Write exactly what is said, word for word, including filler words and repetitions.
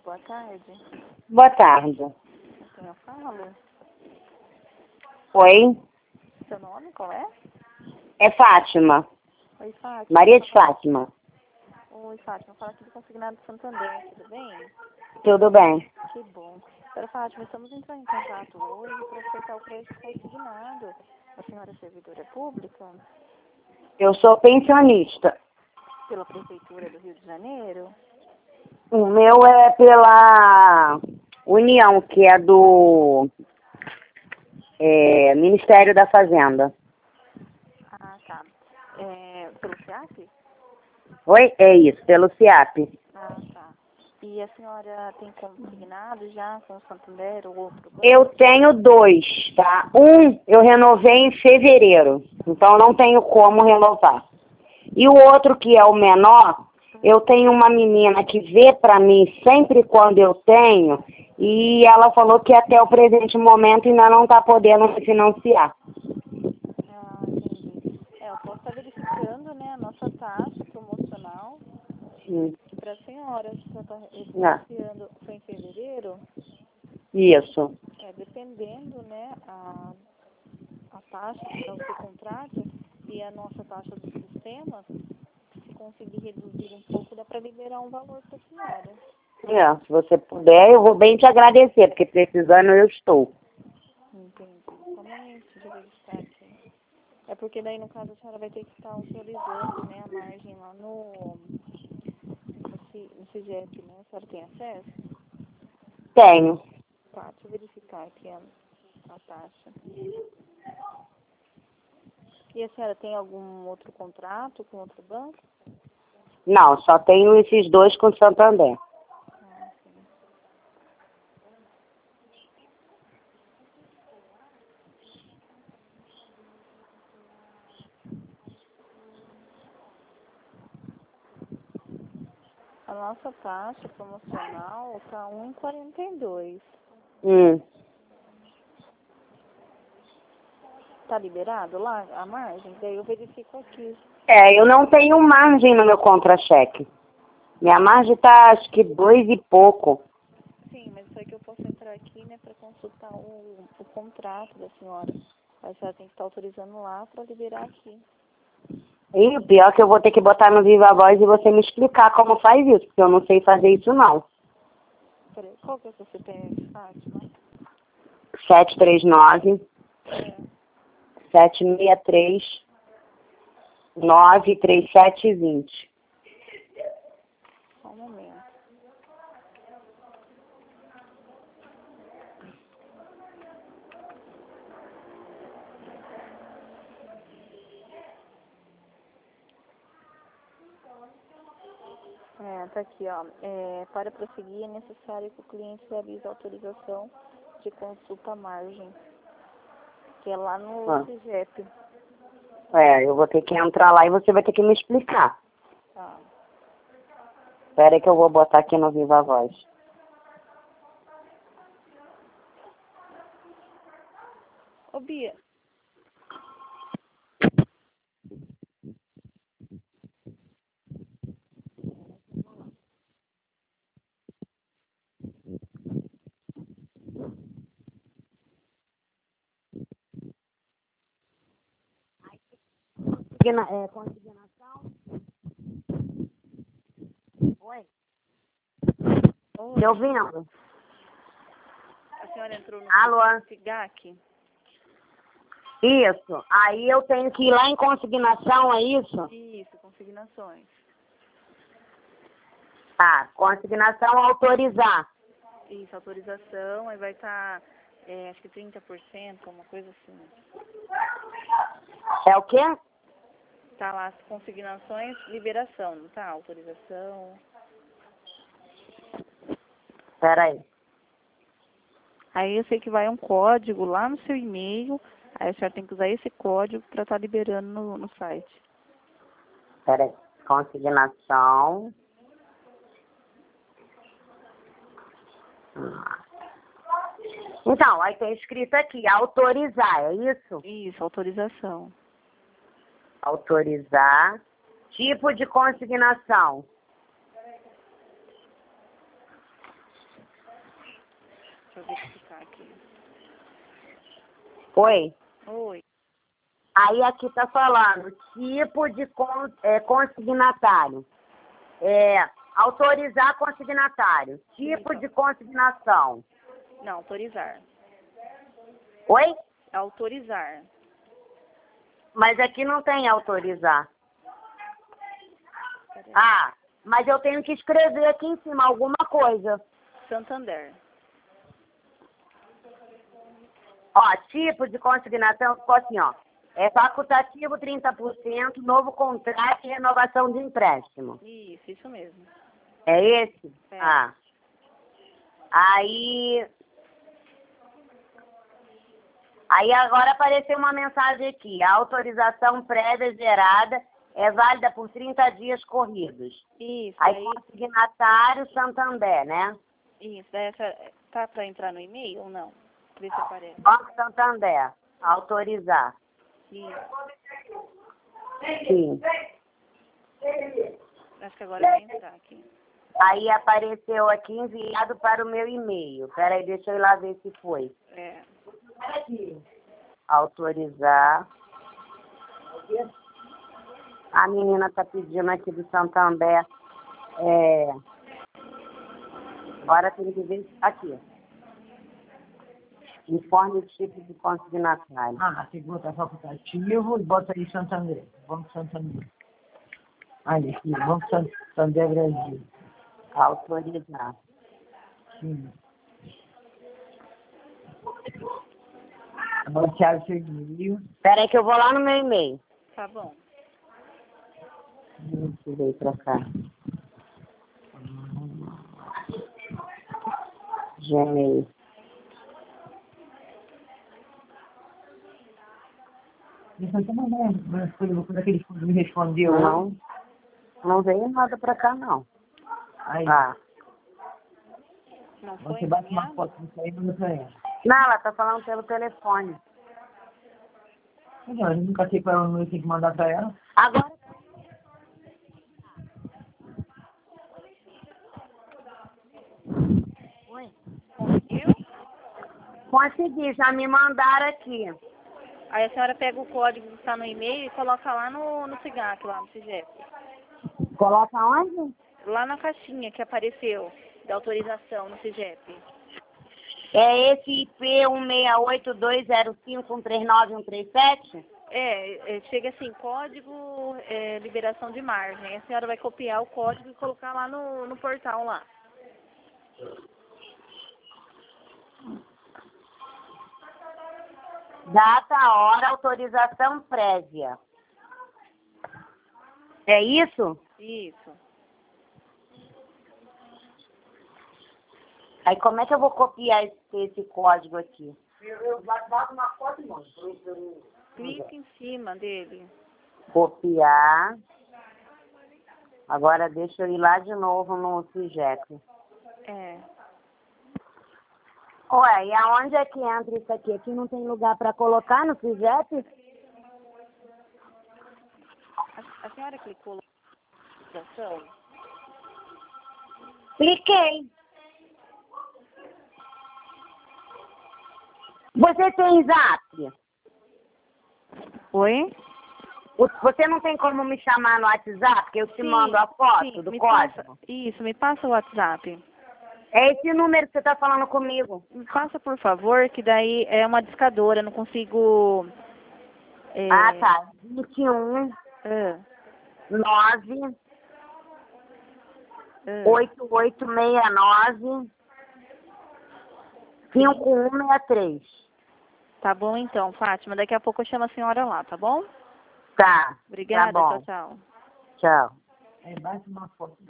boa tarde. Boa tarde. Quem eu falo? Oi? Seu nome qual é? É Fátima. Oi, Fátima. Maria de Fátima. Oi, Fátima. Fala aqui do Consignado de Santander, tudo bem? Tudo bem. Que bom. Senhora Fátima, estamos entrando em contato hoje para aceitar o crédito consignado. A senhora é servidora pública Eu sou pensionista. pela Prefeitura do Rio de Janeiro? O meu é pela União, que é do é, Ministério da Fazenda. Ah, tá. É, pelo SEAP? Oi? É isso, pelo SIAP. Ah, tá. E a senhora tem consignado já com o Santander ou outro banco? Eu tenho dois, tá? Um eu renovei em fevereiro, então não tenho como renovar. E o outro, que é o menor, eu tenho uma menina que vê para mim sempre quando eu tenho, e ela falou que até o presente momento ainda não está podendo me financiar. Ah, entendi. É, eu posso estar verificando, né, a nossa taxa promocional Hum. para a senhora. Você está Não. financiando, foi em fevereiro? Isso. É, dependendo, né, a, a taxa que está o seu contrato e a nossa taxa do sistema, se conseguir reduzir um pouco, dá para liberar um valor para a senhora. É, se você puder, eu vou bem te agradecer, porque precisando eu estou. Entendi. Só um momento, deixa eu verificar aqui. É porque daí, no caso, a senhora vai ter que estar autorizando, né, a margem lá no, no, C- no CIGEP, né? A senhora tem acesso? Tenho. Tá, deixa eu verificar aqui a, a taxa. E a senhora tem algum outro contrato com outro banco? Não, só tenho esses dois com Santander. Ah, sim. A nossa taxa promocional tá um e quarenta e dois. Hum. Tá liberado lá a margem? Daí eu verifico aqui. É, eu não tenho margem no meu contra-cheque. Minha margem tá, acho que dois e pouco. Sim, mas só que eu posso entrar aqui, né, para consultar o, o contrato da senhora. A senhora tem que estar autorizando lá para liberar aqui. E o pior é que eu vou ter que botar no Viva Voz e você me explicar como faz isso, porque eu não sei fazer isso não. Peraí, qual que é o seu C P F, Fátima? sete três nove, É, sete seis três, nove três sete dois zero. só um momento. É, tá aqui, ó. É, para prosseguir, é necessário que o cliente realize a autorização de consulta à margem, que é lá no Ah, CIGEP. é, eu vou ter que entrar lá e você vai ter que me explicar. Tá. Espera aí que eu vou botar aqui no Viva Voz. Ô, Bia, Consigna- É, consignação? Oi? oi, Me ouvindo? a senhora entrou no Alô? FIGAC? Isso. Aí eu tenho que ir lá em consignação, é isso? Isso, consignações. Tá, consignação autorizar. Isso, autorização, aí vai estar, é, acho que trinta por cento, uma coisa assim. É o quê? Tá lá as consignações, liberação, não tá? Autorização. Espera aí. Aí eu sei que vai um código lá no seu e-mail, aí a senhora tem que usar esse código para estar liberando no, no site. Espera aí. Consignação. Então, aí tem escrito aqui, autorizar, é isso? Isso, autorização. Autorizar. Tipo de consignação. Deixa eu verificar aqui. Oi? Oi. Aí aqui tá falando, tipo de con, é, consignatário. É, autorizar consignatário. Tipo Isso. de consignação. Não, autorizar. Oi? Autorizar. Mas aqui não tem autorizar. Peraí. Ah, mas eu tenho que escrever aqui em cima alguma coisa. Santander. Ó, tipo de consignação ficou assim, ó. É facultativo trinta por cento, novo contrato e renovação de empréstimo. Isso, isso mesmo. É esse? É. Ah. Aí... Aí agora apareceu uma mensagem aqui. A autorização prévia gerada é válida por trinta dias corridos. Isso, Aí aí, consignatário Santander, né? isso, daí essa, tá pra entrar no e-mail ou não? Vê se aparece. Banco Santander. Autorizar. Isso. Sim. Acho que agora vai entrar aqui. Aí apareceu aqui enviado para o meu e-mail. Peraí, deixa eu ir lá ver se foi. É. Autorizar. A menina tá pedindo aqui do Santander. É... Agora tem que ver aqui. Informe o tipo de consignatário. Ah, segunda facultativo, bota aí Santander. Banco Santander. Olha aqui, Banco Santander Brasil. Autorizar. Sim. Anunciar seu e-mail. Peraí que eu vou lá no meu e-mail. Tá bom. Deixa eu ver pra cá. Gmail. Isso também não é uma coisa quando aquele fundo me respondeu. Não, não veio nada pra cá, não. Aí, Ah. Não foi você bate uma encaminhado? foto disso aí e manda pra ela. Não, ela tá falando pelo telefone. Não, eu nunca sei qual é o número que tem que mandar pra ela. Agora... Oi? Conseguiu? Consegui, já me mandaram aqui. Aí a senhora pega o código que está no e-mail e coloca lá no, no SIGAC, lá no SIGEP. Coloca onde? Lá na caixinha que apareceu da autorização no SIGEP. É esse I P um seis oito dois zero cinco um três nove um três sete? É, é, chega assim, código é, liberação de margem. A senhora vai copiar o código e colocar lá no, no portal lá. Data, hora, autorização prévia. É isso? Isso. Aí como é que eu vou copiar esse, esse código aqui? Clique em cima dele. Copiar. Agora deixa eu ir lá de novo no SIGEP. É. Ué, e aonde é que entra isso aqui? Aqui não tem lugar para colocar no SIGEP? A, a senhora clicou na autorização? Cliquei. Você tem Zap? Oi? O- Você não tem como me chamar no WhatsApp, que eu te Sim, mando a foto sim, do me código? passa, isso, me passa o WhatsApp. É esse número que você está falando comigo. Me passa, por favor, que daí é uma discadora, eu não consigo... É, Ah, tá. vinte e um, ah, nove, ah. oito oito seis nove, cinco um seis três. Tá bom então, Fátima. Daqui a pouco eu chamo a senhora lá, tá bom? Tá. Obrigada, Tá bom. tchau, tchau. Tchau. Aí bate uma foto.